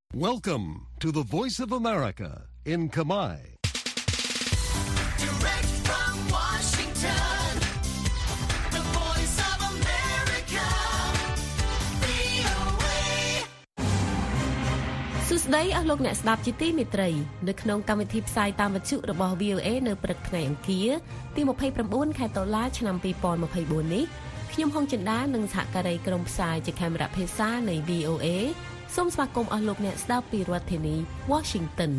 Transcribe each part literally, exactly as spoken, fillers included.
Welcome to the Voice of America in Khmer. Direct from Washington, the Voice of America, វី អូ เอសួស្តីអស់លោកអ្នកស្ដាប់ជាទីមេត្រីនៅក្នុងកម្មវិធីផ្សាយតាមវិទ្យុរបស់ វី អូ เอ នៅព្រឹកថ្ងៃអង្គារទី 29 ខែតុលា ឆ្នាំ 2024 នេះខ្ញុំហុងចិន្តានិងសហការីក្រុមផ្សាយជាកាមេរ៉ាភាសានៃ វី អូ เอ សូមស្វាគមន៍អស់លោកអ្នកស្ដាប់ពីរដ្ឋធានី Washington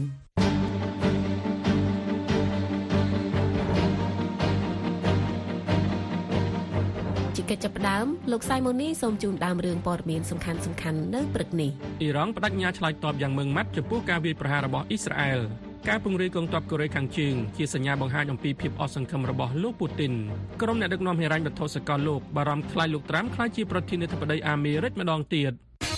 ជាកិច្ចចាប់ផ្ដើមលោកសៃម៉ូនីសូមជូនដើមរឿងព័ត៌មានសំខាន់ៗនៅព្រឹកនេះអ៊ីរ៉ង់បដិញ្ញាឆ្លើយតបយ៉ាងម៉ឺងម៉ាត់ចំពោះការវាយប្រហាររបស់អ៊ីស្រាអែលការពង្រាយកងទ័ពកូរ៉េខាងជើងជាសញ្ញាបង្ហាញអំពីភាពអស់សង្ឃឹមរបស់លោកពូទីនក្រុមអ្នកដឹកនាំហិរញ្ញវត្ថុសកលលោកបារម្ភខ្លាចលោកត្រាំក្លាយជាប្រធានាធិបតីអាមេរិកម្ដងទៀត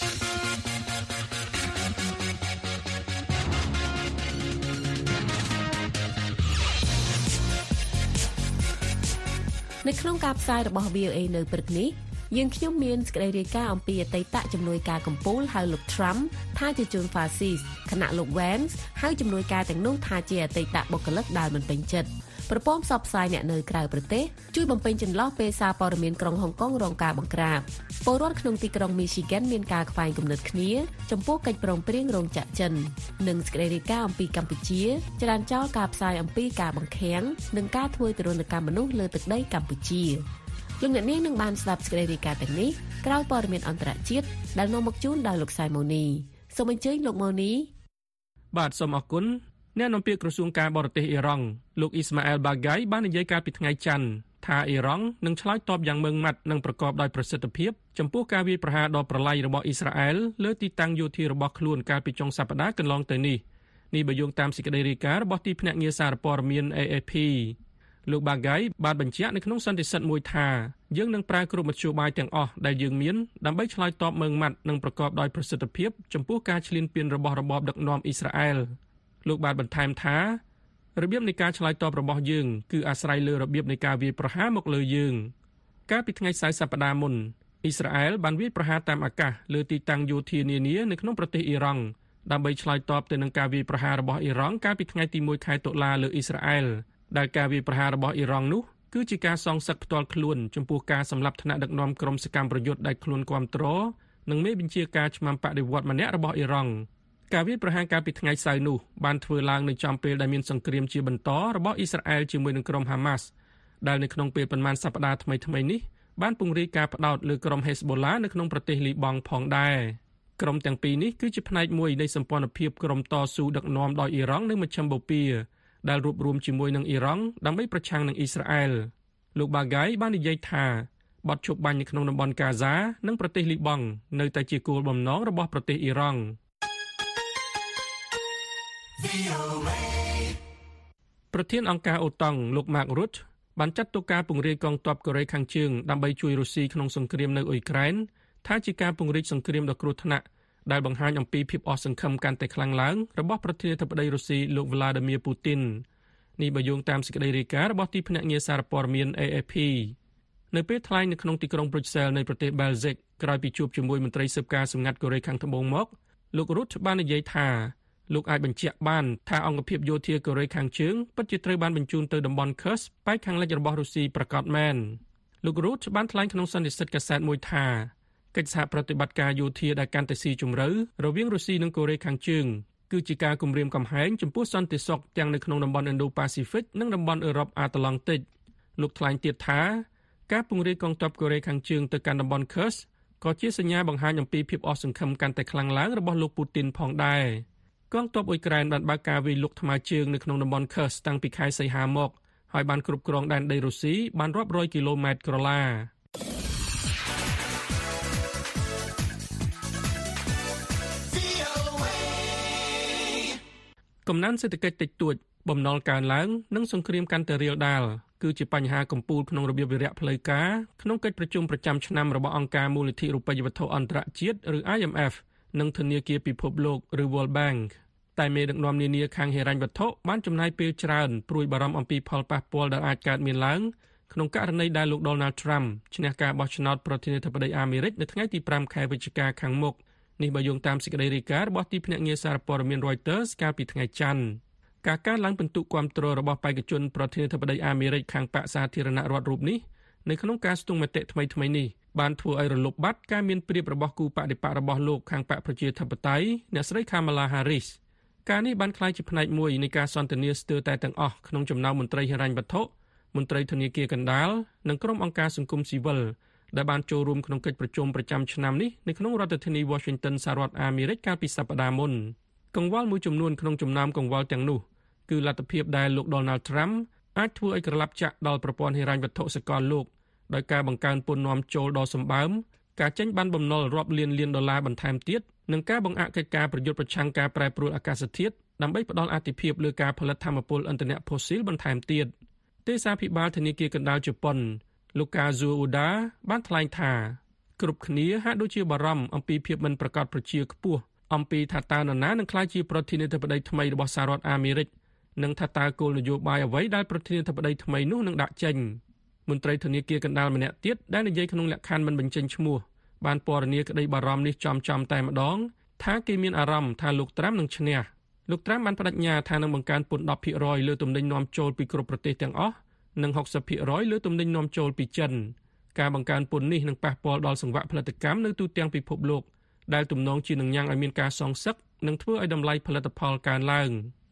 នៅក្នុងការផ្សាយរបស់ វី អូ เอ នៅព្រឹកនេះយើងខ្ញុំមានសេចក្តីរាយការណ៍អំពីអតីតជំនួយការកំពូលហៅលោក Trump ថាជាជនហ្វាស៊ីសខណៈលោក Vance ហៅជំនួយការទាំងនោះថាជាអតីតបុគ្គលិកដែលមិនពេញចិត្តប្រព័ន្ធផ្សព្វផ្សាយអ្នកនៅក្រៅប្រទេសជួយបំពេញចន្លោះពេលសារព័ត៌មានក្រុងហុងកុងរងការបង្ក្រាបពលរដ្ឋក្នុងទីក្រុង Michigan មានការខ្វែងគំនិតគ្នាចំពោះកិច្ចព្រមព្រៀងរោងចក្រចិននិងសេចក្តីរាយការណ៍អំពីកម្ពុជាចរានចោលការផ្សាយអំពីការបង្ខាំងនិងការធ្វើទរណកម្មមនុស្សលើទឹកដីកម្ពុជាលោកអ្នកនាងនឹងបានស្ដាប់សេចក្តីរាយការណ៍ទាំងនេះក្រោយព័ត៌មានអន្តរជាតិដែលនាំមកជូនដោយលោកសៃម៉ូនីសូមអញ្ជើញលោកម៉ូនីបាទសូមអរគុណអ្នកនាំពាក្យក្រសួងការបរទេសអ៊ីរ៉ង់លោកអ៊ីស្ម៉ាអែលបាហ្គៃបាននិយាយកាលពីថ្ងៃច័ន្ទថាអ៊ីរ៉ង់នឹងឆ្លើយតបយ៉ាងម៉ឺងម៉ាត់និងប្រកបដោយប្រសិទ្ធភាពចំពោះការវាយប្រហារដ៏ប្រឡាយរបស់អ៊ីស្រាអែលលើទីតាំងយោធារបស់ខ្លួនកាលពីចុងសប្តាហ៍កន្លងទៅនេះនេះបើយោងតាមសេចក្តីរាយការណ៍របស់ទីភ្នាក់ងារសារព័ត៌មាន A F P លោកបាហ្គៃបានបញ្ជាក់នៅក្នុងសន្និសីទមួយថាយើងនឹងប្រើគ្រប់មធ្យោបាយទាំងអស់ដែលយើងមានដើម្បីឆ្លើយតបម៉ឺងម៉ាត់និងប្រកបដោយប្រសិទ្ធភាពចំពោះការឈ្លានពានរបស់របបដឹកនាំអ៊ីស្រាអែលលោកបានបន្ថែមថារបៀបនៃការឆ្លើយតបរបស់យើងគឺអាស្រ័យលើរបៀបនៃការវាយប្រហារមកលើយើងកាលពីថ្ងៃសៅរ៍សប្តាហ៍មុនអ៊ីស្រាអែលបានវាយប្រហារតាមអាកាសលើទីតាំងយោធានានានៅក្នុងប្រទេសអ៊ីរ៉ង់ដើម្បីឆ្លើយតបទៅនឹងការវាយប្រហាររបស់អ៊ីរ៉ង់កាលពីថ្ងៃទីមួយខែតុលាលើអ៊ីស្រាអែលដែលការវាយប្រហាររបស់អ៊ីរ៉ង់នោះគឺជាការសងសឹកផ្ទាល់ខ្លួនចំពោះការសម្លាប់ថ្នាក់ដឹកនាំក្រុមសកម្មប្រយុទ្ធដែលខ្លួនគាំទ្រនិងមេបញ្ជាការឆ្មាំបដិវត្តម្នាក់របស់អ៊ីរ៉ង់ការវាយប្រហារកាលពីថ្ងៃសៅរ៍នោះបានធ្វើឡើងនៅចំពេលដែលមានសង្គ្រាមជាបន្តរបស់អ៊ីស្រាអែលជាមួយនឹងក្រុមហាម៉ាស់ដែលនៅក្នុងពេលប៉ុន្មានសប្តាហ៍ថ្មីៗនេះបានពង្រាយការផ្ដោតលើក្រុមហេសបូឡានៅក្នុងប្រទេសលីបង់ផងដែរក្រុមទាំងពីរនេះគឺជាផ្នែកមួយនៃសម្ព័ន្ធភាពក្រុមតស៊ូដឹកនាំដោយអ៊ីរ៉ង់នៅមជ្ឈិមបូព៌ាដែលរួបរวมជាមួយនឹងអ៊ីរ៉ង់ដើម្បីប្រឆាំងនឹងអ៊ីស្រាអែលលោកបាហ្គៃបាននិយាយថាបទឈប់បាញ់នៅក្នុងតំបន់កាហ្សានិងប្រទេសលីបង់នៅតែជាគោលបំណងរបស់ប្រទេសអ៊ីរ៉ង់ប្រធានអង្គការអូតង់លោក Mark Rutte បានចាត់ទុកការពង្រាយកងទ័ពកូរ៉េខាងជើងដើម្បីជួយរុស្ស៊ីក្នុងសង្គ្រាមនៅអ៊ុយក្រែនថាជាការពង្រីកសង្គ្រាមដ៏គ្រោះថ្នាក់ដែលបង្ហាញអំពីភាពអស់សង្ឃឹមកាន់តែខ្លាំងឡើងរបស់ប្រធានាធិបតីរុស្ស៊ីលោក Vladimir Putin នេះបើយោងតាមសេចក្តីរាយការណ៍របស់ទីភ្នាក់ងារសារព័ត៌មាន A F P នៅពេលថ្លែងនៅក្នុងទីក្រុង Brussels នៃប្រទេស Belgium ក្រោយពីជួបជាមួយមន្ត្រីស៊ើបការសម្ងាត់កូរ៉េខាងត្បូងមកលោក Rutte បាននិយាយថាលោកអាចបញ្ជាក់បានថាអង្គភាពយោធាកូរ៉េខាងជើងពិតជាត្រូវបានបញ្ជូនទៅតំបន់ Kursk ប៉ែកខាងលិចរបស់រុស្ស៊ីប្រកាសមែនលោក Rutte បានថ្លែងក្នុងសន្និសីទកាសែតមួយថាកិច្ចសហប្រតិបត្តិការយោធាដែលកាន់តែស៊ីជម្រៅរវាងរុស្ស៊ីនិងកូរ៉េខាងជើងគឺជាការគំរាមកំហែងចំពោះសន្តិសុខទាំងនៅក្នុងតំបន់ Indo-Pacific និងតំបន់អឺរ៉ុបអាត្លង់តិកលោកថ្លែងទៀតថាការពង្រាយកងទ័ពកូរ៉េខាងជើងទៅកាន់តំបន់ Kursk ក៏ជាសញ្ញាបង្ហាញអំពីភាពអស់សង្ឃឹមកាន់តែខ្លាំងឡើងរបស់លោកពូទីនផងដែរកងទ័ពអ៊ុយក្រែនបានបើកការវាយលុកថ្មើរជើងនៅក្នុងតំបន់ Kursk តាំងពីខែសីហាមកហើយបានគ្រប់គ្រងដែនដីរុស្ស៊ីបានរាប់រយគីឡូម៉ែត្រក្រឡាកំណើនសេដ្ឋកិច្ចតិចតួចបំណុលកើនឡើងនិងសង្គ្រាមកាន់តែរាលដាលគឺជាបញ្ហាកំពូលក្នុងរបៀបវិរៈផ្លូវការក្នុងកិច្ចប្រជុំប្រចាំឆ្នាំរបស់អង្គការមូលនិធិរូបិយវត្ថុអន្តរជាតិឬ I M F និងធនាគារពិភពលោកឬ World Bank តែមេដឹកនាំនានាខាងហិរញ្ញវត្ថុបានចំណាយពេលច្រើនព្រួយបារម្ភអំពីផលប៉ះពាល់ដែលអាចកើតមានឡើងក្នុងករណីដែលលោក Donald Trump ឈ្នះការបោះឆ្នោតប្រធានាធិបតីអាមេរិកនៅថ្ងៃទីប្រាំខែវិច្ឆិកាខាងមុខនេះបើយោងតាមសេចក្តីរាយការណ៍របស់ទីភ្នាក់ងារសារព័ត៌មាន Reuters កាលពីថ្ងៃច័ន្ទការកើនឡើងពិន្ទុគាំទ្ររបស់បេក្ខជនប្រធានាធិបតីអាមេរិកខាងបកសាធារណរដ្ឋរូបនេះនៅក្នុងការស្ទង់មតិថ្មីៗនេះបានធ្វើឲ្យរលុបបាត់ការមានព្រៀបរបស់គូបដិបករបស់លោកខាងបកប្រជាធិបតេយ្យអ្នកស្រី Kamala Harris ការនេះបានក្លាយជាផ្នែកមួយនៃការសន្ទនាស្ទើរតែទាំងអស់ក្នុងចំណោមមន្ត្រីហិរញ្ញវត្ថុមន្ត្រីធនាគារកណ្ដាលនិងក្រុមអង្គការសង្គមស៊ីវិលដែលបានចូលរួមក្នុងកិច្ចប្រជុំប្រចាំឆ្នាំនេះនៅក្នុងរដ្ឋធានី Washington សហរដ្ឋអាមេរិកកាលពីសប្តាហ៍មុនកង្វល់មួយចំនួនក្នុងចំណោមកង្វល់ទាំងនោះគឺលទ្ធភាពដែលលោក Donald Trump អាចធ្វើឲ្យក្រឡាប់ចាក់ដល់ប្រព័ន្ធហិរញ្ញវត្ថុសកលលោកដោយការបង្កើនពន្ធនាំចូលដ៏សម្បើមការចេញបានបំណុលរាប់លានលានដុល្លារបន្ថែមទៀតនិងការបង្អាក់កិច្ចការប្រយុទ្ធប្រឆាំងការប្រែប្រួលអាកាសធាតុដើម្បីផ្ដល់អាទិភាពលើការផលិតថាមពលឥន្ធនៈផូស៊ីលបន្ថែមទៀតទេសាភិបាលធនាគារកណ្ដាលជប៉ុនលោក Kazuo Uda បានថ្លែងថាគ្រប់គ្នាហាក់ដូចជាបារម្ភអំពីភាពមិនប្រកបប្រជាខ្ពស់អំពីថាតើនរណានឹងក្លាយជាប្រធានាធិបតីថ្មីរបស់សហរដ្ឋអាមេរិកនិងថាតើគោលនយោបាយអ្វីដែលប្រធានាធិបតីថ្មីនោះនឹងដាក់ចេញមន្ត្រីធនាគារកណ្ដាលម្នាក់ទៀតដែលនិយាយក្នុងលក្ខខណ្ឌមិនបញ្ចេញឈ្មោះបានពណ៌នាក្តីបារម្ភនេះចំចំតែម្ដងថាគេមានអារម្មណ៍ថាលោកត្រាំនឹងឈ្នះលោកត្រាំបានបដិញ្ញាថានឹងបង្កើនពន្ធ ដប់ភាគរយ លើទំនិញនាំចូលពីគ្រប់ប្រទេសទាំងអស់និង ហុកសិបភាគរយ លើទំនិញនាំចូលពីចិនការបង្កើនពន្ធនេះនឹងប៉ះពាល់ដល់សង្វាក់ផលិតកម្មនៅទូទាំងពិភពលោកដែលទំនងជានឹងញ៉ាំងឲ្យមានការសងសឹកនិងធ្វើឲ្យតម្លៃផលិតផលកើនឡើង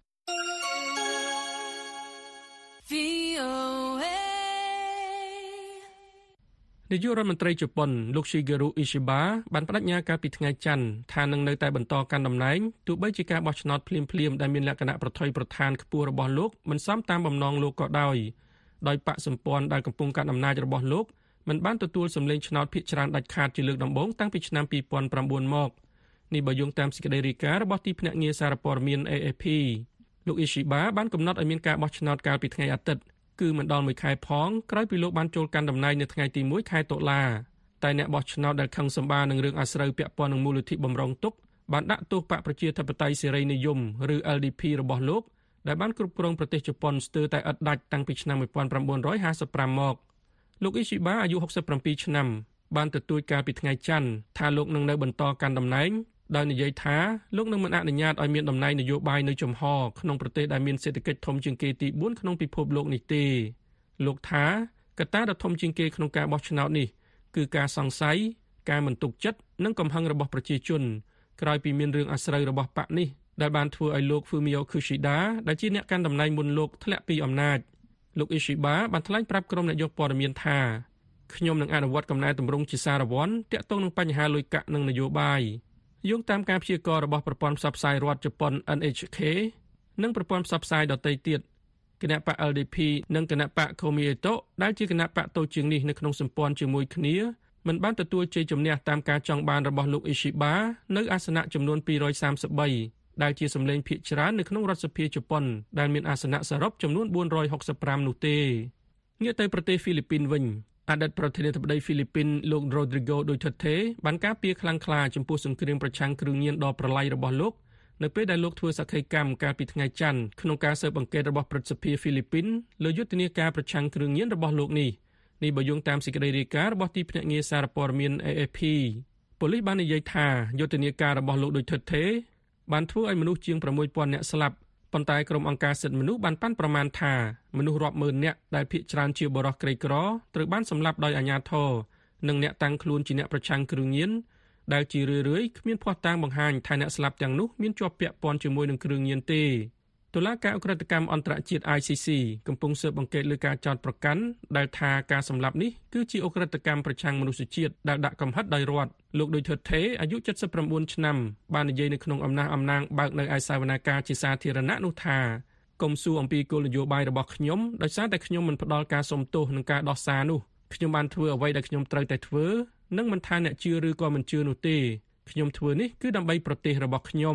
នាយករដ្ឋមន្ត្រីជប៉ុនលោក Shigeru Ishiba បានបដិញ្ញាកាលពីថ្ងៃច័ន្ទថានឹងនៅតែបន្តកាន់តំណែងទោះបីជាការបោះឆ្នោតភ្លាមៗដែលមានលក្ខណៈប្រថុយប្រថានខ្ពស់របស់លោកមិនសមតាមបំណងលោកក៏ដោយដោយបកសម្ព័ន្ធដែលកំពុងកាន់អំណាចរបស់លោកមិនបានទទួលសម្លេងឆ្នោតភាគច្រើនដាច់ខាតជាលើកដំបូងតាំងពីឆ្នាំពីរពាន់ប្រាំបួនមកនេះបើយោងតាមសេចក្តីរាយការណ៍របស់ទីភ្នាក់ងារសារព័ត៌មាន A F P លោក Ishiba បានកំណត់ឲ្យមានការបោះឆ្នោតកាលពីថ្ងៃអាទិត្យគឺមិនដល់មួយខែផងក្រោយពីលោកបានចូលកាន់តំណែងនៅថ្ងៃទីមួយខែតុលាតែអ្នកបោះឆ្នោតដែលខឹងសម្បានឹងរឿងអាស្រូវពាក់ព័ន្ធនឹងមូលនិធិបំរុងទុកបានដាក់ទោសបកប្រជាធិបតេយ្យសេរីនិយមឬ L D P របស់លោកដែលបានគ្រប់គ្រងប្រទេសជប៉ុនស្ទើរតែឥតដាច់តាំងពីឆ្នាំmột nghìn chín trămห้าสิบห้าមកលោក Ishiba អាយុหกสิบเจ็ดឆ្នាំបានទទូចកាលពីថ្ងៃច័ន្ទថាលោកនឹងនៅបន្តកាន់តំណែងដោយនិយាយថាលោកនឹងមិនអនុញ្ញាតឲ្យមានតំណែងនយោបាយនៅចំហក្នុងប្រទេសដែលមានសេដ្ឋកិច្ចធំជាងគេទីបួនក្នុងពិភពលោកនេះទេលោកថាកត្តាដ៏ធំជាងគេក្នុងការបោះឆ្នោតនេះគឺការសង្ស័យការមិនទុកចិត្តនិងកំហឹងរបស់ប្រជាជនក្រោយពីមានរឿងអាស្រូវរបស់បកនេះដែលបានធ្វើឲ្យលោក Fumio Kishida ដែលជាអ្នកកាន់តំណែងមុនលោកធ្លាក់ពីអំណាចលោក Ishiba បានថ្លែងប្រាប់ក្រុមអ្នកយកព័ត៌មានថាខ្ញុំនឹងអនុវត្តកំណែទម្រង់ជាសារវ័នទាក់ទងនឹងបញ្ហាលុយកាក់និងនយោបាយយោងតាមការព្យាករណ៍របស់ប្រព័ន្ធផ្សព្វផ្សាយរដ្ឋជប៉ុន N H K និងប្រព័ន្ធផ្សព្វផ្សាយដទៃទៀតគណៈបក L D P និងគណៈបក Komeito ដែលជាគណៈបកតូចជាងនេះនៅក្នុងសម្ព័ន្ធជាមួយគ្នាមិនបានទទួលជ័យជំនះតាមការចង់បានរបស់លោក Ishiba នៅអាសនៈចំនួនពីររយសាមសិបបីដែលជាសម្លេងភាគច្រើននៅក្នុងរដ្ឋសភាជប៉ុនដែលមានអាសនៈសរុបចំនួនបួនរយហុកសិបប្រាំនោះទេងាកទៅប្រទេសហ្វីលីពីនវិញអតីតប្រធានាធិបតីហ្វីលីពីនលោក Rodrigo Duterte បានការពារខ្លាំងក្លាចំពោះសង្គ្រាមប្រឆាំងគ្រឿងញៀនដ៏ប្រឡាយរបស់លោកនៅពេលដែលលោកធ្វើសក្ខីកម្មកាលពីថ្ងៃច័ន្ទក្នុងការស៊ើបអង្កេតរបស់ព្រឹទ្ធសភាហ្វីលីពីនលើយុទ្ធនាការប្រឆាំងគ្រឿងញៀនរបស់លោកនេះនេះបើយោងតាមសេចក្តីរាយការណ៍របស់ទីភ្នាក់ងារសារព័ត៌មាន A F P ប៉ូលីសបាននិយាយថាយុទ្ធនាការរបស់លោក Duterte បានធ្វើឲ្យមនុស្សជាងប្រាំមួយពាន់នាក់ស្លាប់ប៉ុន្តែក្រុមអង្គការសិទ្ធិមនុស្សបានប៉ាន់ប្រមាណថាមនុស្សរាប់ម៉ឺននាក់ដែលភាគច្រើនជាបុរសក្រីក្រត្រូវបានសម្លាប់ដោយអាជ្ញាធរនិងអ្នកតាំងខ្លួនជាអ្នកប្រឆាំងគ្រឿងញៀនដែលជារឿយៗគ្មានភស្តុតាងបង្ហាញថាអ្នកស្លាប់ទាំងនោះមានជាប់ពាក់ព័ន្ធជាមួយនឹងគ្រឿងញៀនទេតុលាការឧក្រិដ្ឋកម្មអន្តរជាតិ I C C កំពុងស៊ើបអង្កេតលើការចោទប្រកាន់ដែលថាការសម្លាប់នេះគឺជាឧក្រិដ្ឋកម្មប្រឆាំងមនុស្សជាតិដែលដាក់កំហិតដោយរដ្ឋលោក Duterte អាយុเจ็ดสิบเก้าឆ្នាំបាននិយាយនៅក្នុងអំណះអំណាងបើកនៅឯសវនាការជាសាធារណៈនោះថាកុំសួរអំពីគោលនយោបាយរបស់ខ្ញុំដោយសារតែខ្ញុំមិនផ្ដល់ការសុំទោសនឹងការដោះសារនោះខ្ញុំបានធ្វើអ្វីដែលខ្ញុំត្រូវតែធ្វើនិងមិនថាអ្នកជឿឬក៏មិនជឿនោះទេខ្ញុំធ្វើនេះគឺដើម្បីប្រទេសរបស់ខ្ញុំ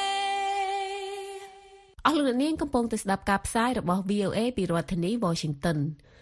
អស់លោកអ្នកនាងកំពុងតែស្ដាប់ការផ្សាយរបស់ V O A ពីរដ្ឋធានី Washington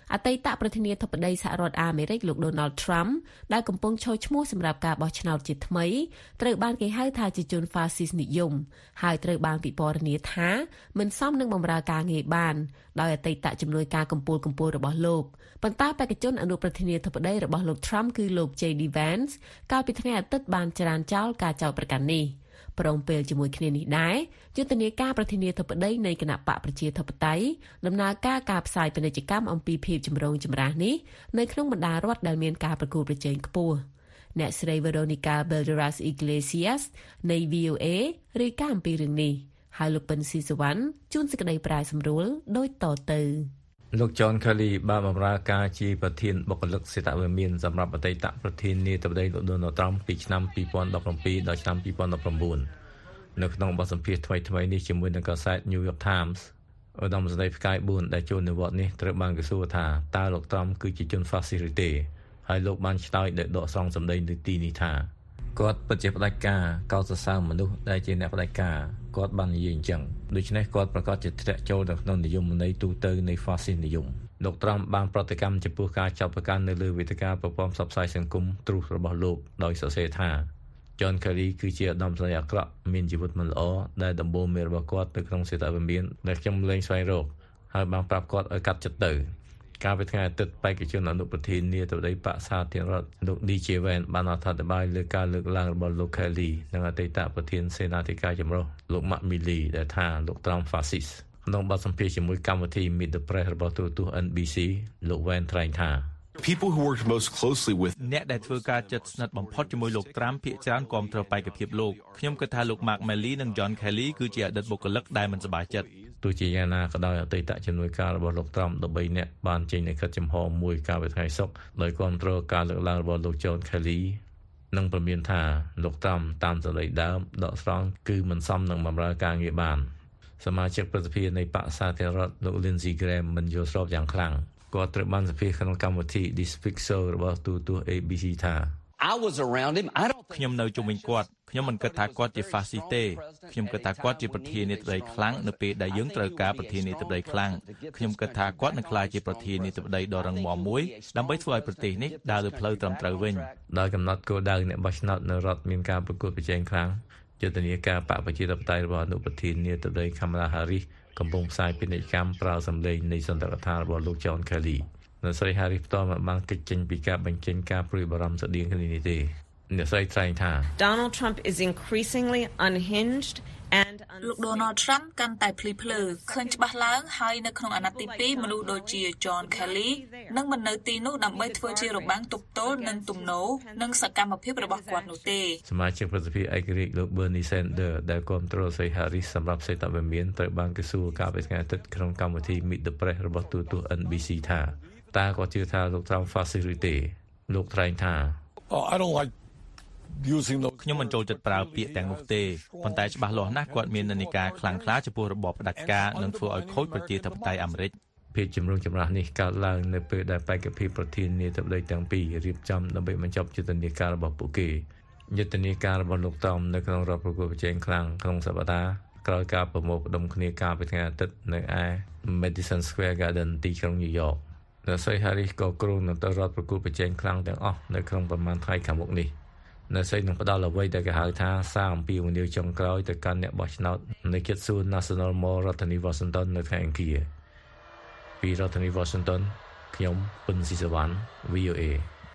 អតីតប្រធានាធិបតីសហរដ្ឋអាមេរិកលោក Donald Trump ដែលកំពុងឈរឈ្មោះសម្រាប់ការបោះឆ្នោតជាថ្មីត្រូវបានគេហៅថាជាជន Fascist និយមហើយត្រូវបានពិពណ៌នាថាមិនសមនឹងបម្រើការងារបានដោយអតីតជំនួយការកម្ពុជាកម្ពុជារបស់លោកប៉ុន្តែបេក្ខជនអនុប្រធានាធិបតីរបស់លោក Trump គឺលោក J D Vance កាលពីថ្ងៃអាទិត្យបានចរានចោលការចោទប្រកាន់នេះព្រមពេលជាមួយគ្នានេះដែរយុទ្ធនាការប្រធានាធិបតីនៃគណៈបកប្រជាធិបតេយ្យដំណើរការការផ្សាយពាណិជ្ជកម្មអំពីភាពចម្រូងចម្រាសនេះនៅក្នុងបណ្ដារដ្ឋដែលមានការប្រកួតប្រជែងខ្ពស់អ្នកស្រី Veronica Balderas Iglesias នៃ V O A រាយការណ៍អំពីរឿងនេះហើយលោកពិនស៊ីសវណ្ណជួនសេចក្តីប្រាយសម្រួលដូចតទៅលោក John Kelly បានបម្រើការជាប្រធានបុគ្គលិកសេដ្ឋវិមានសម្រាប់អតីតប្រធានាធិបតីលោក Donald Trump ពីឆ្នាំពីរពាន់ដប់ប្រាំពីរដល់ឆ្នាំពីរពាន់ដប់ប្រាំបួននៅក្នុងបទសម្ភាសន៍ថ្មីៗនេះជាមួយនឹងកាសែត New York Times ឧត្តមស្ដីផ្កាយបួនដែលចូលនិវត្តន៍នេះត្រូវបានគេសួរថាតើលោក Trump គឺជាជន Fascist ឬទេហើយលោកបានឆ្លើយដោយដកស្រង់សម្ដីនៅទីនេះថាគាត់ពិតជាផ្ដាច់ការកោតសរសើរមនុស្សដែលជាអ្នកផ្ដាច់ការគាត់បាននិយាយអញ្ចឹងដូច្នេះគាត់ប្រកាសជាធ្លាក់ចូលទៅក្នុងនិយមន័យទូទៅនៃ Fascist និយមលោក Trump បានប្រតិកម្មចំពោះការចាប់ប្រកាន់នៅលើវេទិកាប្រព័ន្ធផ្សព្វផ្សាយសង្គម Truth របស់លោកដោយសរសេរថា John Kelly គឺជាឧត្តមស្ដីអាក្រក់មានជីវិតមិនល្អដែលដំបូន្មានរបស់គាត់ទៅក្នុងសេដ្ឋវិមានដែលខ្ញុំលែងស្វែងរកហើយបានប្រាប់គាត់ឲ្យកាត់ចិត្តទៅកាលពីថ្ងៃអាទិត្យបេក្ខជនអនុប្រធានាធិបតីបក្សសាធារណរដ្ឋលោក D J Vance បានអត្ថាធិប្បាយលើការលើកឡើងរបស់លោក Kelly និងអតីតប្រធានសេនាធិការចម្រុះលោក Mark Milley ដែលថាលោក Trump Fascist ក្នុងបទសម្ភាសន៍ជាមួយកម្មវិធី Meet the Press របស់ទូរទស្សន៍ N B C លោក Vance ថ្លែងថា People who worked most closely with អ្នកដែលធ្វើការជិតស្និទ្ធបំផុតជាមួយលោក Trump ភាគច្រើនគាំទ្របេក្ខភាពលោកខ្ញុំគិតថាលោក Mark Milley និង John Kelly គឺជាអតីតបុគ្គលិកដែលមិនសប្បាយចិត្តទោះជាយ៉ាងណាក៏ដោយអតីតជំនួយការរបស់លោក Trump ដប់បីនាក់បានចេញនូវកិច្ចចំហមួយកាលពីថ្ងៃសុក្រដោយគាំទ្រការលើកឡើងរបស់លោក John Kelly និងព្រមានថាលោក Trump តាមសេចក្តីដើមដកស្រង់គឺមិនសមនឹងបម្រើការងារបានសមាជិកប្រតិភិនៃបក្សសាធារណរដ្ឋលោក Lindsey Graham មិនយល់ស្របយ៉ាងខ្លាំងគាត់ត្រូវបានសម្ភាសន៍ក្នុងកម្មវិធី This Week Show របស់ទូរទស្សន៍ A B C ថា I was around him I don't ខ្ញុំនៅជុំវិញគាត់ខ្ញុំមិនគិតថាគាត់ជា Fascist ទេខ្ញុំគិតថាគាត់ជាប្រធានាធិបតីខ្លាំងនៅពេលដែលយើងត្រូវការប្រធានាធិបតីខ្លាំងខ្ញុំគិតថាគាត់នឹងក្លាយជាប្រធានាធិបតីដ៏រឹងមាំមួយដើម្បីធ្វើឲ្យប្រទេសនេះដើរលើផ្លូវត្រឹមត្រូវវិញដោយកំណត់គោលដៅអ្នកបោះឆ្នោតនៅរដ្ឋមានការប្រកួតប្រជែងខ្លាំងយុទ្ធនាការបកប្រជាធិបតេយ្យរបស់អនុប្រធានាធិបតី Kamala Harris កំពុងផ្សាយពាណិជ្ជកម្មប្រើសម្លេងនៃសន្តិរដ្ឋាភិបាលរបស់លោក John Kelly នៅស្រី Harris ផ្ទាល់មិនបានកិច្ចចេញពីការបញ្ចេញការព្រួយបារម្ភស្តីងគ្នានេះទេអ្នកស្រីថ្លែងថា Donald Trump is increasingly unhinged and លោក Donald Trump កាន់តែភ្លីភ្លើឃើញច្បាស់ឡើងហើយនៅក្នុងអាណត្តិទីពីរមនុស្សដូចជា John Kelly នឹងមិននៅទីនោះដើម្បីធ្វើជារបាំងទប់ទល់នឹងទំនោរនិងសកម្មភាពរបស់គាត់នោះទេសមាជិកប្រតិភិឯករាជ្យលោក Bernie Sanders ដែលគាំទ្រស្រី Harris សម្រាប់សេដ្ឋវិមានត្រូវបានគេសួរកាលពីថ្ងៃអាទិត្យក្នុងកម្មវិធី Meet the Press របស់ទូរទស្សន៍ N B C ថាតើគាត់ជឿថាលោក Trump Fascist ឬទេលោកថ្លែងថា oh, I don't like ខ្ញុំមិនចូលចិត្តប្រើពាក្យទាំងនោះទេប៉ុន្តែច្បាស់លាស់ណាស់គាត់មាននិន្នាការខ្លាំងក្លាចំពោះរបបផ្ដាច់ការនិងធ្វើឲ្យខូចប្រជាធិបតេយ្យអាមេរិកភាពជំរុញចម្រាស់នេះកើតឡើងនៅពេលដែលបេក្ខភាពប្រធានាធិបតីទាំងពីររៀបចំដើម្បីបញ្ចប់យុទ្ធនាការរបស់ពួកគេយុទ្ធនាការរបស់លោក Trump នៅក្នុងរដ្ឋប្រកួតប្រជែងខ្លាំងក្នុងសប្តាហ៍ក្រោយការប្រមូលផ្ដុំគ្នាកាលពីថ្ងៃអាទិត្យនៅឯ Madison Square Garden ទីក្រុង New York នៅស្រី Harris ក៏គ្រោងនឹងទៅរដ្ឋប្រកួតប្រជែងខ្លាំងទាំងអស់នៅក្នុងប្រមាណថ្ងៃខាងមុខនេះនៅស្រីនឹងផ្ដល់អ្វីដែលគេហៅថាសារអំពាវនាវចុងក្រោយទៅកាន់អ្នកបោះឆ្នោតនៅជិតសួន National Mall រដ្ឋធានី Washington នៅថ្ងៃអង្គារពីរដ្ឋធានី Washington ខ្ញុំពិនស៊ីសវណ្ណ V O A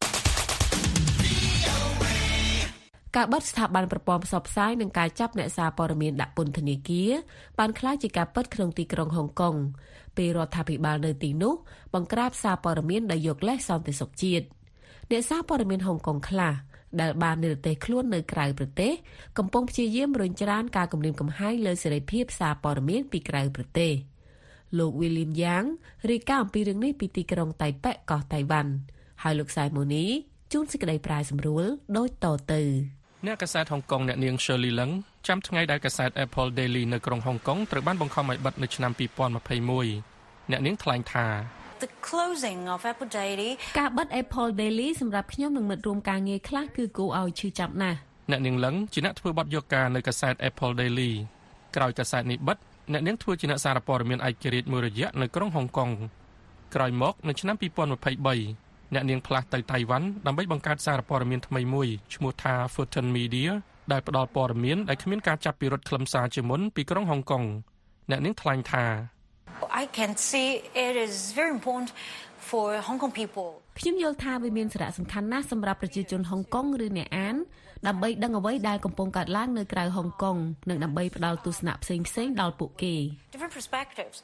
ការបិទស្ថាប័នប្រព័ន្ធផ្សព្វផ្សាយនិងការចាប់អ្នកសារព័ត៌មានដាក់ពន្ធនាគារបានក្លាយជាការពិតក្នុងទីក្រុងហុងកុងពេលរដ្ឋាភិបាលនៅទីនោះបង្ក្រាបសារព័ត៌មានដែលយកលេសសន្តិសុខជាតិអ្នកសារព័ត៌មានហុងកុងខ្លះដែលបាននិរទេសខ្លួននៅក្រៅប្រទេសកំពុងព្យាយាមរុញច្រានការគំរាមកំហែងលើសេរីភាពសារព័ត៌មានពីក្រៅប្រទេសលោក William Yang រាយការណ៍អំពីរឿងនេះពីទីក្រុងតៃប៉េកោះតៃវ៉ាន់ហើយលោក Simoni ជួនសេចក្តីប្រាយសម្រួលដូចតទៅអ្នកកាសែតហុងកុងអ្នកនាង Shirley Leng ចាំថ្ងៃដែលកាសែត Apple Daily នៅក្រុងហុងកុងត្រូវបានបង្ខំឲ្យបិទនៅឆ្នាំពីរពាន់ម្ភៃមួយ អ្នកនាងថ្លែងថា The closing of Apple Daily ការបិទ Apple Daily សម្រាប់ខ្ញុំនិងមិត្តរួមការងារខ្លះគឺគួរឲ្យឈឺចាប់ណាស់អ្នកនាង Leng ជាអ្នកធ្វើបទយកការនៅកាសែត Apple Daily ក្រោយកាសែតនេះបិទអ្នកនាងធ្វើជាអ្នកសារព័ត៌មានឯករាជ្យមួយរយៈនៅក្រុងហុងកុងក្រោយមកនៅឆ្នាំពីរពាន់ម្ភៃបីអ្នកនាងផ្លាស់ទៅតៃវ៉ាន់ដើម្បីបង្កើតសារព័ត៌មានថ្មីមួយឈ្មោះថា Fulton Media ដែលផ្ដល់ព័ត៌មានដែលគ្មានការចាប់ពិរុទ្ធខ្លឹមសារជាមុនពីក្រុងហុងកុងអ្នកនាងថ្លែងថា I can see it is very important for Hong Kong people. ខ្ញុំយល់ថាវាមានសារៈសំខាន់ណាស់សម្រាប់ប្រជាជនហុងកុងឬអ្នកអានដើម្បីដឹងអ្វីដែលកំពុងកើតឡើងនៅក្រៅហុងកុងនិងដើម្បីផ្ដល់ទស្សនៈផ្សេងៗដល់ពួកគេ Different perspectives.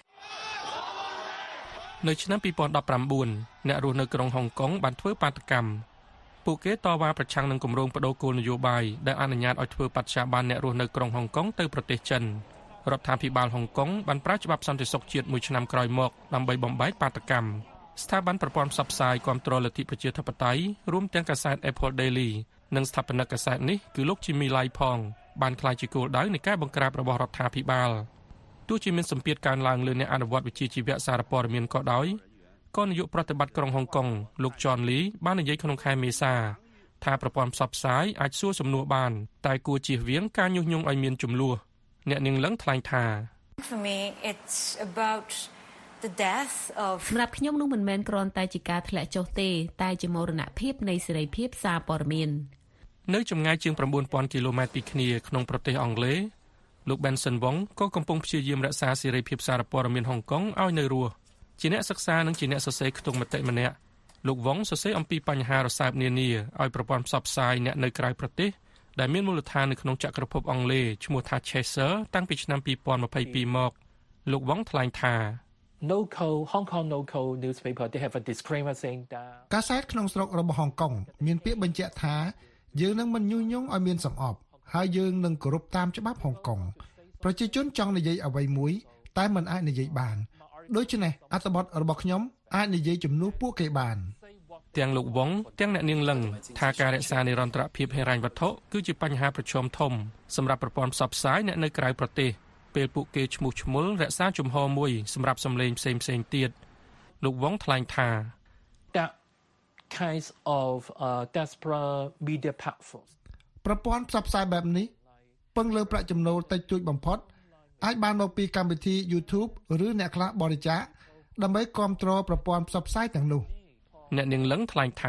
នៅឆ្នាំពីរពាន់ដប់ប្រាំបួនអ្នករស់នៅក្រុងហុងកុងបានធ្វើបាតកម្មពួកគេតវ៉ាប្រឆាំងនឹងគម្រោងបដូរគោលនយោបាយដែលអនុញ្ញាតឲ្យធ្វើបដិសេធបានអ្នករស់នៅក្រុងហុងកុងទៅប្រទេសចិនរដ្ឋាភិបាលហុងកុងបានប្រើច្បាប់សន្តិសុខជាតិមួយឆ្នាំក្រោយមកដើម្បីបំបែកបាតកម្មស្ថាប័នប្រព័ន្ធផ្សព្វផ្សាយគាំទ្រលទ្ធិប្រជាធិបតេយ្យរួមទាំងកាសែត Apple Daily និងស្ថាបនិកកាសែតនេះគឺលោក Jimmy Lai ផងបានក្លាយជាគោលដៅនៃការបង្ក្រាបរបស់រដ្ឋាភិបាលទោះជាមានសម្ពាធកើនឡើងលើអ្នកអនុវត្តវិជ្ជាជីវៈសារព័ត៌មានក៏ដោយក៏នាយកប្រតិបត្តិក្រុងហុងកុងលោក John Lee បាននិយាយក្នុងខែមេសាថាប្រព័ន្ធផ្សព្វផ្សាយអាចសួរសំណួរបានតែគួរជៀសវាងការញុះញង់ឲ្យមានជម្លោះអ្នកនាងលឹងថ្លែងថា For me, it's about the death of សម្រាប់ខ្ញុំនោះមិនមែនគ្រាន់តែជាការធ្លាក់ចុះទេតែជាមរណភាពនៃសេរីភាពសារព័ត៌មាននៅចម្ងាយជាង ៩ពាន់គីឡូម៉ែត្រពីគ្នាក្នុងប្រទេសអង់គ្លេសលោក Benson Wong ក៏កំពុងព្យាយាមរក្សាសេរីភាពសារព័ត៌មានហុងកុងឲ្យនៅរស់ជាអ្នកសិក្សានិងជាអ្នកសរសេរខ្ទង់មតិម្នាក់លោក Wong សរសេរអំពីបញ្ហារសើបនានាឲ្យប្រព័ន្ធផ្សព្វផ្សាយអ្នកនៅក្រៅប្រទេសដែលមានមូលដ្ឋាននៅក្នុងចក្រភពអង់គ្លេសឈ្មោះថា Chaser តាំងពីឆ្នាំពីរពាន់ម្ភៃពីរមកលោក Wong ថ្លែងថា Local Hong Kong local newspaper they have a disclaimer saying that កាសែតក្នុងស្រុករបស់ហុងកុងមានពាក្យបញ្ជាក់ថាយើងនឹងមិនញុះញង់ឲ្យមានសំអប់ហើយយើងនឹងគោរពតាមច្បាប់ហុងកុងប្រជាជនចង់និយាយអ្វីមួយតែមិនអាចនិយាយបានដូច្នេះអត្ថបទរបស់ខ្ញុំអាចនិយាយជំនួសពួកគេបានទាំងលោកវងទាំងអ្នកនាងលឹងថាការរក្សានិរន្តរភាពហិរញ្ញវត្ថុគឺជាបញ្ហាប្រឈមធំសម្រាប់ប្រព័ន្ធផ្សព្វផ្សាយអ្នកនៅក្រៅប្រទេសពេលពួកគេឈ្មោះឈ្មោះរក្សាជំហរមួយសម្រាប់សម្លេងផ្សេងផ្សេងទៀតលោកវងថ្លែងថា that kinds of uh, desperate media platforms ប្រព័ន្ធផ្សព្វផ្សាយបែបនេះពឹងលើប្រាក់ចំណូលតិចតួចបំផុតអាចបានមកពីកម្មវិធី YouTube ឬអ្នកខ្លះបរិច្ចាគដើម្បីគាំទ្រប្រព័ន្ធផ្សព្វផ្សាយទាំងនោះអ្នកនាងលឹងថ្លែងថា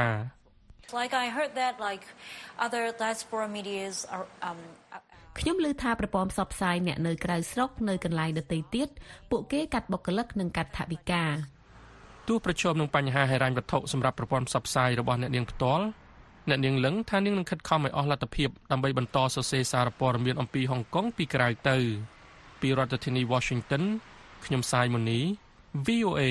Like I heard that like other diaspora medias are um ខ្ញុំឮថាប្រព័ន្ធផ្សព្វផ្សាយអ្នកនៅក្រៅស្រុកនៅកន្លែងដទៃទៀតពួកគេកាត់បុគ្គលិកនិងកាត់ថវិកាទោះប្រឈមនឹងបញ្ហាហិរញ្ញវត្ថុសម្រាប់ប្រព័ន្ធផ្សព្វផ្សាយរបស់អ្នកនាងផ្ទាល់អ្នកនាងលឹងថានាងនឹងខិតខំឲ្យអស់លទ្ធភាពដើម្បីបន្តសរសេរសារព័ត៌មានអំពីហុងកុងពីក្រៅទៅពីរដ្ឋធានី Washington ខ្ញុំសាយមូនី V O A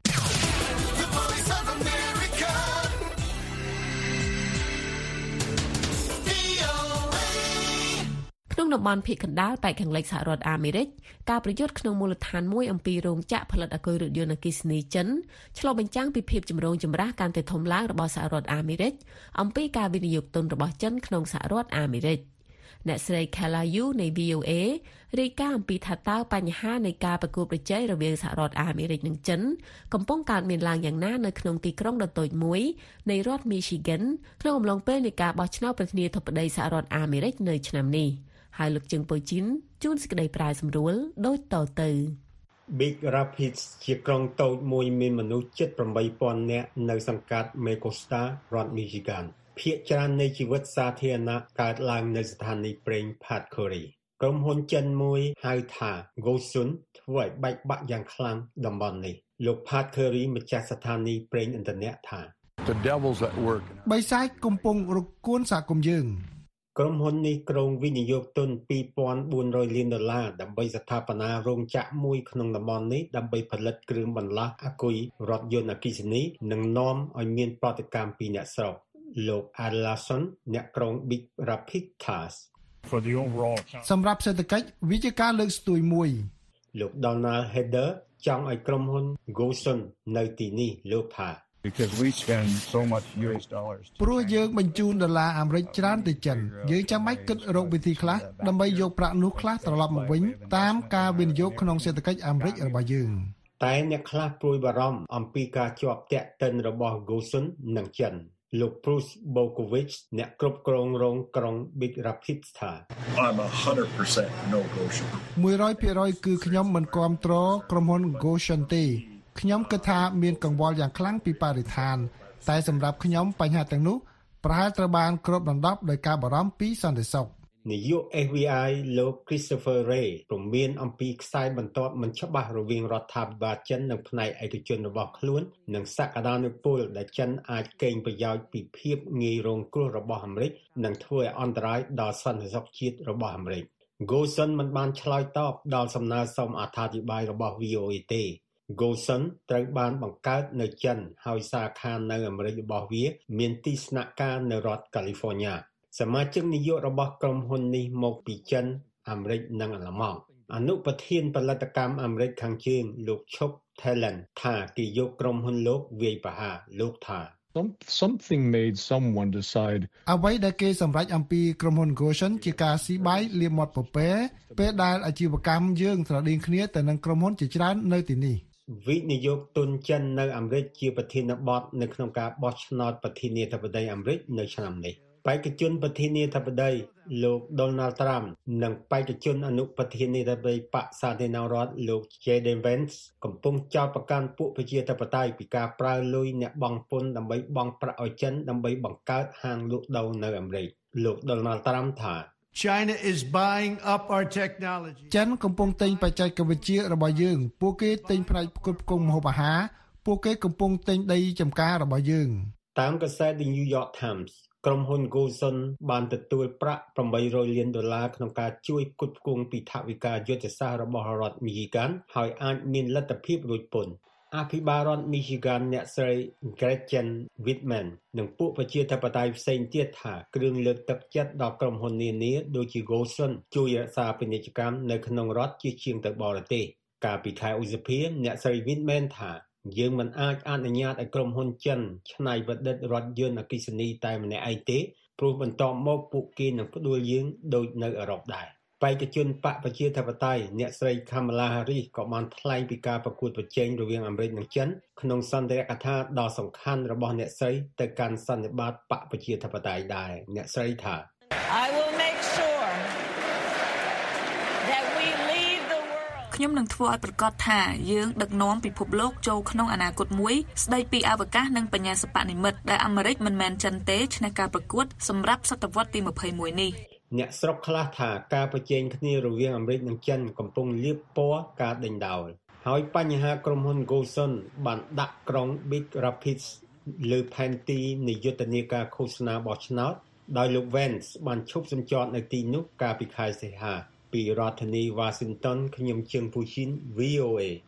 ក្នុងតំបន់ភាគកណ្ដាលប៉ែកខាងលិចសហរដ្ឋអាមេរិកការប្រយុទ្ធក្នុងមូលដ្ឋានមួយអំពីរោងចក្រផលិតអគុយរថយន្តអគ្គិសនីចិនឆ្លុះបញ្ចាំងពីភាពចម្រូងចម្រាសកាន់តែធំឡើងរបស់សហរដ្ឋអាមេរិកអំពីការវិនិយោគទុនរបស់ចិនក្នុងសហរដ្ឋអាមេរិកអ្នកស្រី Kala Yu នៃ V O A រាយការណ៍អំពីថាតើបញ្ហានៃការប្រកួតប្រជែងរវាងសហរដ្ឋអាមេរិកនិងចិនកំពុងកើតមានឡើងយ៉ាងណានៅក្នុងទីក្រុងដ៏តូចមួយនៃរដ្ឋ Michigan ក្នុងអំឡុងពេលនៃការបោះឆ្នោតប្រធានាធិបតីសហរដ្ឋអាមេរិកនៅឆ្នាំនេះហើយលោកជើងប៉ូជីនជួនសេចក្តីប្រាយសម្រួលដូចតទៅ Big Rapids ជាក្រុងតូចមួយមានមនុស្សជិត eight thousand នាក់នៅសង្កាត់ Mecosta រដ្ឋ Michigan ភាគច្រើននៃជីវិតសាធារណៈកើតឡើងនៅស្ថានីយ៍ប្រេង Pat Curry ក្រុមហ៊ុនចិនមួយហៅថា Gosun ធ្វើឲ្យបែកបាក់យ៉ាងខ្លាំងតំបន់នេះលោក Pat Curry ម្ចាស់ស្ថានីយ៍ប្រេងឥន្ធនៈថា The devil's at work បិសាចកំពុងរកួនសហគមន៍យើងក្រុមហ៊ុននេះក្រុងវិនិយោគទុន two thousand four hundred លានដុល្លារដើម្បីស្ថាបនារោងចក្រមួយក្នុងតំបន់នេះដើម្បីផលិតគ្រឿងបន្លាស់អគុយរថយន្តអគ្គិសនីនិងនាំឲ្យមានប្រតិកម្មពីអ្នកស្រុកលោក Adlason អ្នកក្រុង Big Rapids For the overall សម្រាប់សេដ្ឋកិច្ចវាជាការលើកស្ទួយមួយលោក Donald Heder ចង់ឲ្យក្រុមហ៊ុន Gosun នៅទីនេះលោកថា because we spend so much U S dollars ព្រោះយើងបញ្ជូនដុល្លារអាមេរិកច្រើនទៅចិនយើងចាំបាច់គិតរកវិធីខ្លះដើម្បីយកប្រាក់នោះខ្លះត្រឡប់មកវិញតាមការវិនិយោគក្នុងសេដ្ឋកិច្ចអាមេរិករបស់យើងតែអ្នកខ្លះព្រួយបារម្ភអំពីការជាប់ទាក់ទិនរបស់ Gosun និងចិនលោក Bruce Bokovich អ្នកគ្រប់គ្រងរោងក្រុង Big Rapids ថា I'm one hundred percent no Gosun one hundred percent គឺខ្ញុំមិនគាំទ្រក្រុមហ៊ុន Gosun ទេខ្ញុំគិតថាមានកង្វល់យ៉ាងខ្លាំងពីបរិស្ថានតែសម្រាប់ខ្ញុំបញ្ហាទាំងនោះប្រហែលត្រូវបានគ្របដណ្ដប់ដោយការបារម្ភពីសន្តិសុខនាយក เอฟ บี ไอ លោក Christopher Wray ព្រមានអំពីខ្សែបន្ទាត់មិនច្បាស់រវាងរដ្ឋាភិបាលចិននិងផ្នែកឯកជនរបស់ខ្លួននិងសក្តានុពលដែលចិនអាចកេងប្រយោជន៍ពីភាពងាយរងគ្រោះរបស់អាមេរិកនិងធ្វើឲ្យអន្តរាយដល់សន្តិសុខជាតិរបស់អាមេរិក Golson មិនបានឆ្លើយតបដល់សំណើសុំអត្ថាធិប្បាយរបស់ វី អូ អេ ទេ Golson ត្រូវបានបង្កើតនៅចិនហើយសាខានៅអាមេរិករបស់វាមានទីស្នាក់ការនៅរដ្ឋ California សមាជិកនាយករបស់ក្រុមហ៊ុននេះមកពីចិនអាមេរិកនិងអាល្លឺម៉ង់អនុប្រធានផលិតកម្មអាមេរិកខាងជើងលោក Chuck Talent ថាគេយកក្រុមហ៊ុនលោកវាយប្រហារលោកថា something made someone decide អ្វីដែលគេសម្រេចអំពីក្រុមហ៊ុន Golson ជាការស៊ីបាយលាបមាត់ពពែពេលដែលអាជីវកម្មយើងស្រដៀងគ្នាទៅនឹងក្រុមហ៊ុនជាច្រើននៅទីនេះវិនិយោគទុនចិននៅអាមេរិកជាប្រធានបទនៅក្នុងការបោះឆ្នោតប្រធានាធិបតីអាមេរិកនៅឆ្នាំនេះបេក្ខជនប្រធានាធិបតីលោក Donald Trump និងបេក្ខជនអនុប្រធានាធិបតីបក្សសាធារណរដ្ឋលោក J D Vance កំពុងចោទប្រកាន់ពួកប្រជាធិបតេយ្យពីការប្រើលុយអ្នកបង់ពន្ធដើម្បីបង់ប្រាក់ឲ្យចិនដើម្បីបង្កើតហាងលក់ដូរនៅអាមេរិកលោក Donald Trump ថា China is buying up our technology ចិនកំពុងទិញបច្ចេកវិទ្យារបស់យើងពួកគេទិញផ្នែកផ្គត់ផ្គង់ម្ហូបអាហារពួកគេកំពុងទិញដីចម្ការរបស់យើងតាមកាសែត The New York Times ក្រុមហ៊ុន Golson បានទទួលប្រាក់eight hundredលានដុល្លារក្នុងការជួយផ្គត់ផ្គង់ពីថវិកាយុទ្ធសាស្ត្ររបស់រដ្ឋ Michigan ហើយអាចមានលទ្ធភាពរួចពន្ធអភិបាលរដ្ឋ Michigan អ្នកស្រី Gretchen Whitman និងពួកប្រជាធិបតេយ្យផ្សេងទៀតថាគ្រឿងលើកទឹកចិត្តដល់ក្រុមហ៊ុននានាដូចជា Golson ជួយរក្សាពាណិជ្ជកម្មនៅក្នុងរដ្ឋជាជាងទៅបរទេសកាលពីខែឧសភាអ្នកស្រី Whitman ថាយើងមិនអាចអនុញ្ញាតឲ្យក្រុមហ៊ុនចិនច្នៃប្រឌិតរថយន្តអគ្គិសនីតែម្នាក់ឯងទេព្រោះបន្តមកពួកគេនឹងផ្ដួលយើងដូចនៅអឺរ៉ុបដែរបេក្ខជនបកប្រជាធិបតេយ្យអ្នកស្រី Kamala Harris ក៏បានថ្លែងពីការប្រកួតប្រជែងរវាងអាមេរិកនិងចិនក្នុងសន្ទរកថាដ៏សំខាន់របស់អ្នកស្រីទៅកាន់សន្និបាតបកប្រជាធិបតេយ្យដែរអ្នកស្រីថា I will make sure that we lead the world ខ្ញុំនឹងធ្វើឲ្យប្រកាសថាយើងដឹកនាំពិភពលោកចូលក្នុងអនាគតមួយស្ដីពីអវកាសនិងបញ្ញាសិប្បនិម្មិតដែលអាមេរិកមិនមែនចិនទេឈ្នះការប្រកួតសម្រាប់សតវត្សទីtwenty-oneនេះអ្នកស្រុកខ្លះថាការប្រជែងគ្នារវាងអាមេរិកនិងចិនកំពុងលាបពណ៌ការដេញដោលហើយបញ្ហាក្រុមហ៊ុន Golson បានដាក់ក្រុង Big Rapids លើផែនទីនៃយុទ្ធនាការឃោសនាបោះឆ្នោតដោយលោក Vance បានឈប់សម្ចតនៅទីនោះកាលពីខែសីហាពីរដ្ឋធានី Washington ខ្ញុំជើងពូឈីន វី អូ เอ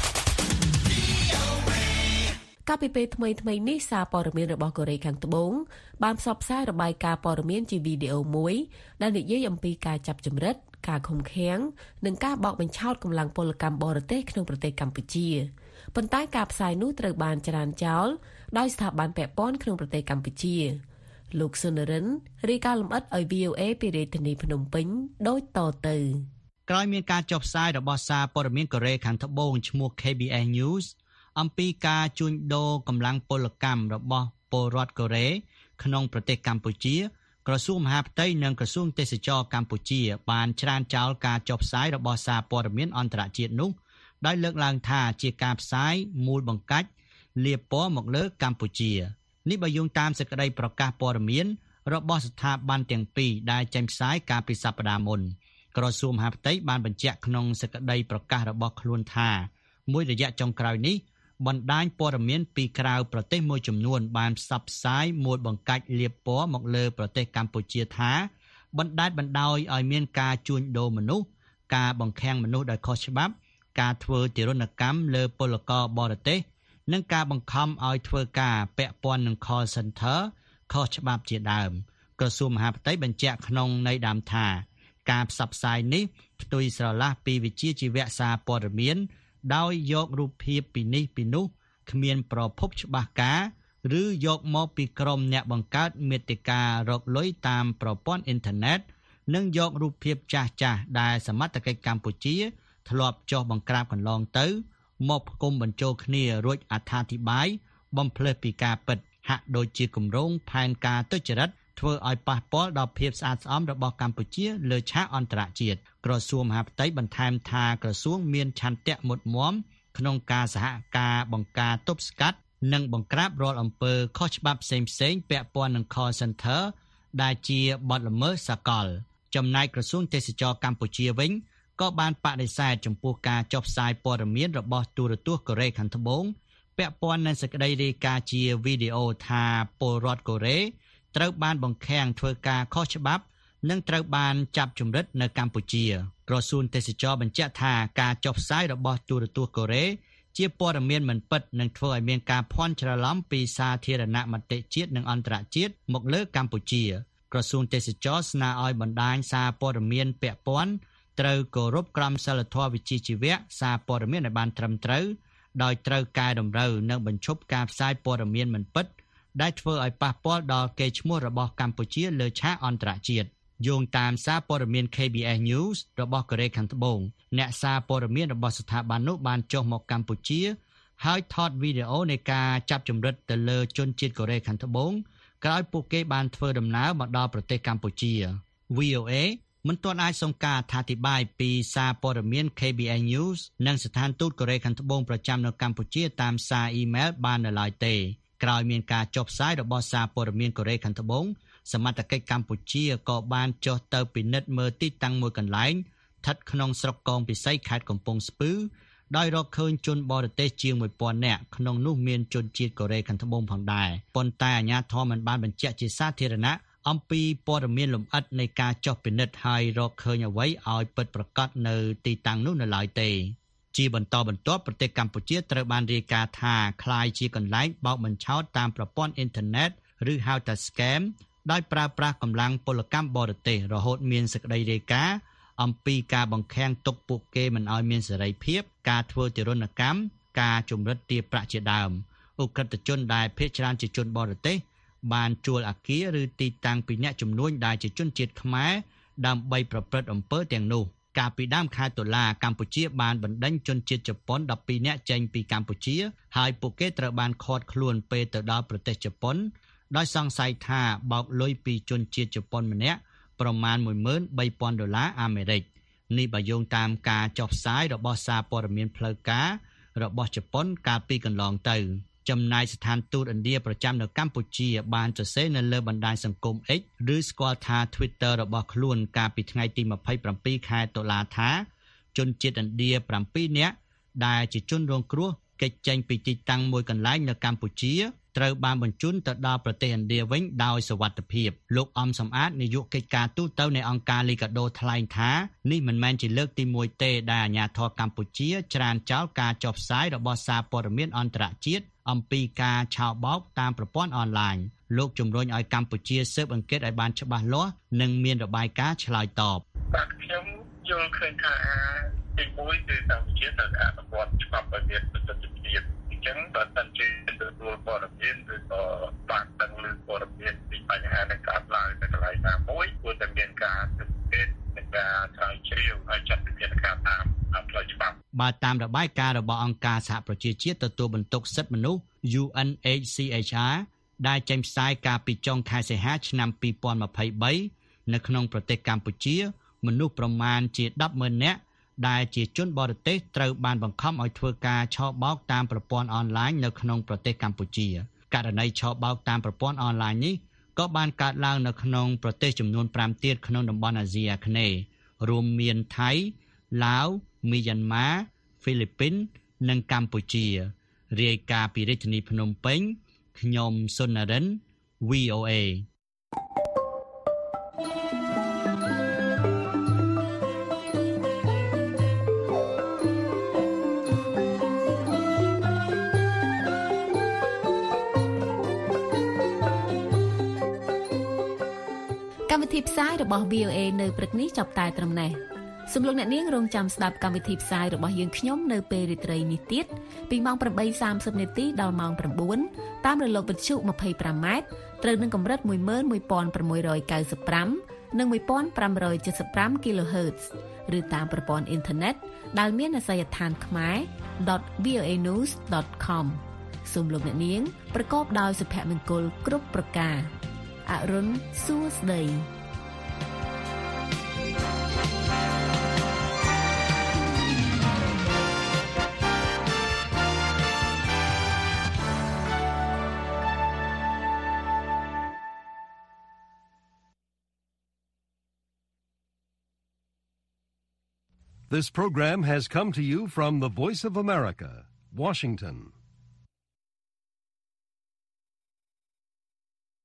កាលពីពេលថ្មីថ្មីនេះសារព័ត៌មានរបស់កូរ៉េខាងត្បូងបានផ្សព្វផ្សាយរបាយការណ៍ព័ត៌មានជាវីដេអូមួយដែលនិយាយអំពីការចាប់ចម្រិតការឃុំឃាំងនិងការបោកបញ្ឆោតកម្លាំងពលកម្មបរទេសក្នុងប្រទេសកម្ពុជាប៉ុន្តែការផ្សាយនោះត្រូវបានចរានចោលដោយស្ថាប័នពាក់ព័ន្ធក្នុងប្រទេសកម្ពុជាលោកសុនរិនរាយការណ៍លម្អិតឲ្យ វី អូ เอ ពីរាជធានីភ្នំពេញដូចតទៅក្រោយមានការចុះផ្សាយរបស់សារព័ត៌មានកូរ៉េខាងត្បូងឈ្មោះ K B S News អំពីការជួញដូរកម្លាំងពលកម្មរបស់ពលរដ្ឋកូរ៉េក្នុងប្រទេសកម្ពុជាក្រសួងមហាផ្ទៃនិងក្រសួងទេសចរកម្ពុជាបានច្រានចោលការចុះផ្សាយរបស់សារព័ត៌មានអន្តរជាតិនោះដោយលើកឡើងថាជាការផ្សាយមូលបង្កាច់លាបពណ៌មកលើកម្ពុជានេះបើយោងតាមសេចក្តីប្រកាសព័ត៌មានរបស់ស្ថាប័នទាំងពីរដែលចេញផ្សាយកាលពីសប្តាហ៍មុនក្រសួងមហាផ្ទៃបានបញ្ជាក់ក្នុងសេចក្តីប្រកាសរបស់ខ្លួនថាមួយរយៈចុងក្រោយនេះបណ្ដាញព័ត៌មានពីក្រៅប្រទេសមួយចំនួនបានផ្សព្វផ្សាយមូលបង្កាច់លាបពណ៌មកលើប្រទេសកម្ពុជាថាបណ្ដាលបណ្ដោយឲ្យមានការជួញដូរមនុស្សការបង្ខាំងមនុស្សដោយខុសច្បាប់ការធ្វើទារុណកម្មលើពលករបរទេសនិងការបង្ខំឲ្យធ្វើការពាក់ព័ន្ធនឹង call center ខុសច្បាប់ជាដើមក្រសួងមហាផ្ទៃបញ្ជាក់ក្នុងន័យដើមថាការផ្សព្វផ្សាយនេះផ្ទុយស្រឡះពីវិជ្ជាជីវៈសារព័ត៌មានដោយយករូបភាពពីនេះពីនោះគ្មានប្រភពច្បាស់ការឬយកមកពីក្រុមអ្នកបង្កើតមាតិការកលុយតាមប្រព័ន្ធអ៊ីនធឺណិតនិងយករូបភាពចាស់ចាស់ដែលសមត្ថកិច្ចកម្ពុជាធ្លាប់ចុះបង្ក្រាបកន្លងទៅមកផ្គុំបញ្ចូលគ្នារួចអត្ថាធិប្បាយបំភ្លេចពីការពិតហាក់ដូចជាគម្រោងផែនការទុច្ចរិតធ្វើឲ្យប៉ះពាល់ដល់ភាពស្អាតស្អំរបស់កម្ពុជាលើឆាកអន្តរជាតិក្រសួងមហាផ្ទៃបន្ថែមថាក្រសួងមានឆន្ទៈមុតមមក្នុងការសហការបង្ការទប់ស្កាត់និងបង្ក្រាបរាល់អំពើខុសច្បាប់ផ្សេងៗពាក់ព័ន្ធនឹង call center ដែលជាបទល្មើសសកលចំណែកក្រសួងទេសចរកម្ពុជាវិញក៏បានបដិសេធចំពោះការចុះផ្សាយព័ត៌មានរបស់ទូរទស្សន៍កូរ៉េខាងត្បូងពាក់ព័ន្ធនឹងសេចក្តីរាយការណ៍ជាវីដេអូថាពលរដ្ឋកូរ៉េត្រូវបានបង្ខាំងធ្វើការខុសច្បាប់និងត្រូវបានចាប់ជំរិតនៅកម្ពុជាក្រសួងទេសចរបញ្ជាក់ថាការចុះផ្សាយរបស់ទូរទស្សន៍កូរ៉េជាព័ត៌មានមិនពិតនឹងធ្វើឲ្យមានការភ័ន្តច្រឡំពីសាធារណមតិជាតិនិងអន្តរជាតិមកលើកម្ពុជាក្រសួងទេសចរស្នើឲ្យបណ្ដាញសារព័ត៌មានពាក់ព័ន្ធត្រូវគោរពក្រមសីលធម៌វិជ្ជាជីវៈសារព័ត៌មានឲ្យបានត្រឹមត្រូវដោយត្រូវកែតម្រូវនិងបញ្ឈប់ការផ្សាយព័ត៌មានមិនពិតដែលធ្វើឲ្យប៉ះពាល់ដល់កេរ្តិ៍ឈ្មោះរបស់កម្ពុជាលើឆាកអន្តរជាតិយោងតាមសារព័ត៌មាន K B S News របស់កូរ៉េខាងត្បូងអ្នកសារព័ត៌មានរបស់ស្ថាប័ននោះបានចុះមកកម្ពុជាហើយថតវីដេអូនៃការចាប់ជំរិតទៅលើជនជាតិកូរ៉េខាងត្បូងក្រោយពួកគេបានធ្វើដំណើរមកដល់ប្រទេសកម្ពុជា V O A មិនទាន់អាចសុំការអធិប្បាយពីសារព័ត៌មាន K B S News និងស្ថានទូតកូរ៉េខាងត្បូងប្រចាំនៅកម្ពុជាតាមសារអ៊ីមែលបាននៅឡើយទេក្រោយមានការចុះផ្សាយរបស់សារព័ត៌មានកូរ៉េខាងត្បូងសមត្ថកិច្ចកម្ពុជាក៏បានចុះទៅពិនិត្យមើលទីតាំងមួយកន្លែងស្ថិតក្នុងស្រុកកងពិសីខេត្តកំពង់ស្ពឺដោយរកឃើញជនបរទេសជាងមួយពាន់នាក់ក្នុងនោះមានជនជាតិកូរ៉េខាងត្បូងផងដែរប៉ុន្តែអាជ្ញាធរមិនបានបញ្ជាក់ជាសាធារណៈអំពីព័ត៌មានលម្អិតនៃការចុះពិនិត្យហើយរកឃើញអ្វីឲ្យពិតប្រាកដនៅទីតាំងនោះនៅឡើយទេជាបន្តបន្ទាប់ប្រទេសកម្ពុជាត្រូវបានរាយការណ៍ថាคล้ายជាកន្លែងបោកបញ្ឆោតតាមប្រព័ន្ធអ៊ីនធឺណិតឬហៅថា scam ដោយប្រើប្រាស់កម្លាំងពលកម្មបរទេសរហូតមានសេចក្តីរាយការណ៍អំពីការបង្ខាំងទុកពួកគេមិនឲ្យមានសេរីភាពការធ្វើទារុណកម្មការជំរិតទារប្រាក់ជាដើមឧក្រិដ្ឋជនដែលភាគច្រើនជាជនបរទេសបានជួលអគារឬទីតាំងពីអ្នកជំនួញដែលជាជនជាតិខ្មែរដើម្បីប្រព្រឹត្តអំពើទាំងនោះកាលពីដើមខែតុលាកម្ពុជាបានបណ្ដេញជនជាតិជប៉ុនដប់ពីរនាក់ចេញពីកម្ពុជាហើយពួកគេត្រូវបានឃាត់ខ្លួនពេលទៅដល់ប្រទេសជប៉ុនដោយសង្ស័យថាបោកលុយពីជនជាតិជប៉ុនម្នាក់ប្រមាណ មួយម៉ឺនបីពាន់ដុល្លារអាមេរិកនេះបើយោងតាមការចុះផ្សាយរបស់សារព័ត៌មានផ្លូវការរបស់ជប៉ុនកាលពីកន្លងទៅចំណែកស្ថានទូតឥណ្ឌាប្រចាំនៅកម្ពុជាបានសរសេរនៅលើបណ្ដាញសង្គម X ឬស្គាល់ថា Twitter របស់ខ្លួនកាលពីថ្ងៃទីម្ភៃប្រាំពីរខែតុលាថាជនជាតិឥណ្ឌាប្រាំពីរនាក់ដែលជាជនរងគ្រោះគេចចេញពីទីតាំងមួយកន្លែងនៅកម្ពុជាត្រូវបានបញ្ជូនទៅដល់ប្រទេសឥណ្ឌាវិញដោយសុវត្ថិភាពលោកអំសំអាតនាយកកិច្ចការទូតនៃអង្គការលីកាដូថ្លែងថានេះមិនមែនជាលើកទីមួយទេដែលអាជ្ញាធរកម្ពុជាច្រានចោលការចុះផ្សាយរបស់សារព័ត៌មានអន្តរជាតិអំពីការឆោបបោកតាមប្រព័ន្ធអនឡាញលោកជំរុញឲ្យកម្ពុជាស៊ើបអង្កេតឲ្យបានច្បាស់លាស់និងមានរបាយការណ៍ឆ្លើយតបបាទខ្ញុំយល់ឃើញថាទីមួយគឺកម្ពុជាត្រូវអនុវត្តច្បាប់ឲ្យមានប្រសិទ្ធភាពអញ្ចឹងបើសិនជាទទួលព័ត៌មានឬក៏បានដឹងឮព័ត៌មានពីបញ្ហានៃការឡើងនៅកន្លែងណាមួយគួរតែមានការស៊ើបអង្កេតនិងការស្រាវជ្រាវឲ្យចាត់វិធានការតាមផ្លូវច្បាប់បាទតាមរបាយការណ៍របស់អង្គការសហប្រជាជាតិទទួលបន្ទុកសិទ្ធិមនុស្ស U N H C H R ដែលចេញផ្សាយកាលពីចុងខែសីហាឆ្នាំពីរពាន់ម្ភៃបីនៅក្នុងប្រទេសកម្ពុជាមនុស្សប្រមាណជា ដប់ម៉ឺន នាក់ដែលជាជនបរទេសត្រូវបានបង្ខំឲ្យធ្វើការឆបោកតាមប្រព័ន្ធអនឡាញនៅក្នុងប្រទេសកម្ពុជាករណីឆបោកតាមប្រព័ន្ធអនឡាញនេះក៏បានកើតឡើងនៅក្នុងប្រទេសចំនួនប្រាំទៀតក្នុងតំបន់អាស៊ីអាគ្នេយ៍រួមមានថៃឡាវមីយ៉ាន់ម៉ាហ្វីលីពីននិងកម្ពុជារាយការណ៍ពីរាជធានីភ្នំពេញខ្ញុំសុននរិន V O A កម្មវិធីផ្សាយរបស់ V O A នៅព្រឹកនេះចាប់តែត្រឹមនេះសូមលោកអ្នកនាងរងចាំស្ដាប់កម្មវិធីផ្សាយរបស់យើងខ្ញុំនៅពេលរាត្រីនេះទៀតពីម៉ោង ប្រាំបីសាមសិប នាទីដល់ម៉ោង ៩ តាមរលកវិទ្យុ ម្ភៃប្រាំ ម៉ែត្រត្រូវនឹងកម្រិត មួយម៉ឺនមួយពាន់ប្រាំមួយរយកៅសិបប្រាំ និង មួយពាន់ប្រាំរយседសិបប្រាំ kHz ឬតាមប្រព័ន្ធអ៊ីនធឺណិតដែលមានអាសយដ្ឋានខ្មែរ ដត វី អូ เอ news ដត com សូមលោកអ្នកនាងប្រកបដោយសុភមង្គលគ្រប់ប្រការអរុនសួស្តី This program has come to you from the Voice of America, Washington.